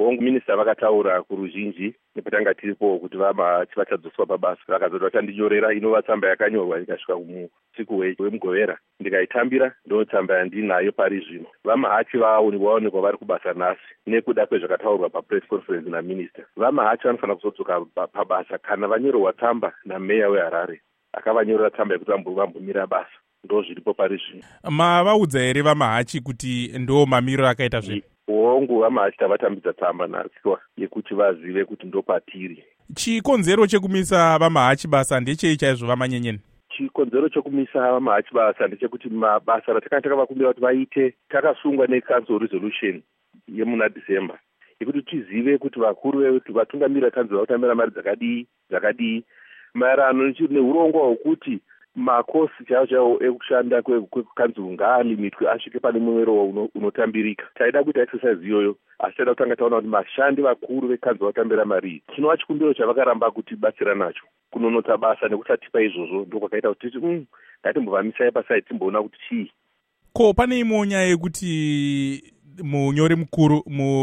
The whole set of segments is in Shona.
hongu minista vakataura kuruzhinji nepatanga tiripo kuti vamahachi vachadzoswa pabasa. Vakazoti vachandinyorera inova tsamba yakanyorwa ikasvika muusiku hwemugovera, ndikaitambira ndotsamba yandinayo pari zvino. Vamahachi vaonekwa vari kubasa nhasi nekuda kwezvakataurwa papress conference naminista. Vamahachi vanofanira kuzodzoka pabasa kana vanyorerwa tsamba nameya weHarare akavanyorera tsamba yekuti vambomira basa. Ndo zviripo pari zvino. Mavaudza here vamahachi kuti ndo mamiriro akaita zvino? Hongu vamahachi tavatambidza tsamba nhasiwa yekuti vazive kuti ndo patiri. Chikonzero chekumisa vamahachi basa ndechei chaizvo vamanyenyeni? Chikonzero chekumisa vamahachi basa ndechekuti mabasa ratakanga takavakumbira kuti vaite takasungwa necouncil resolution yemuna December yekuti tizive kuti vakuru vetu vatungamirira council vakutambira mari dzakadii maererano neurongwa hwokuti makosi chaiwo ekushanda kwekukanzil ngaalimitwe asvike pane mwero unotambirika. Taida kuita exercise iyoyo, asi taida kutanga taona kuti mashandi vakuru vekanzil vatambira mari chinova chikumbiro chavakaramba kutibatsira nacho kunonotsa basa nekusatipa izvozvo ndokwakaita kuti titi ngatimbovamisai pasai timboona kuti chii. Ko pane imwe nyaya yekuti munyori mukuru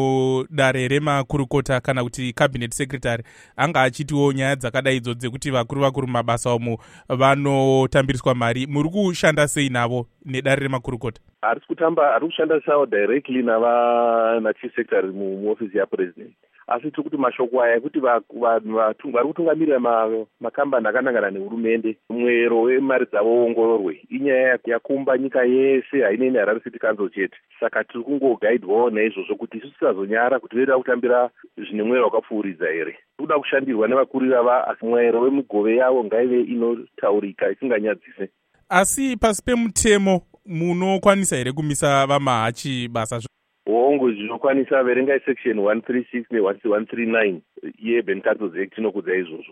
mudare remakurukota kana kuti cabinet secretary anga achitiwo nyaya dzakadaidzo dzekuti vakuru mabasa umu vanotambiriswa mari, muri kushanda sei navo nedare remakurukota? Ari kushanda sawo directly nachief secretary muofisi yapresident, asi tiri kuti mashoko aya ekuti vari kutungamirira makambani akanangana nehurumende mwero wemari dzavo uongororwe inyaya yakumba nyika yese, hainei Harare City Council chete. Saka tiri kungogaidwawo naizvozvo kuti isu tisazonyara kuti toda kutambira zvine mwero wakapfuuridza here. Toda kushandirwa nevakuru vava, asi mwero wemigove yavo ngaive inotaurika isinganyadzise. Asi pasi pemutemo munokwanisa here kumisa vamahachi basa? Hongu zvinokwanisa, verengai section 136 ne 139 yeBen Councils Act inokudza izvozvo.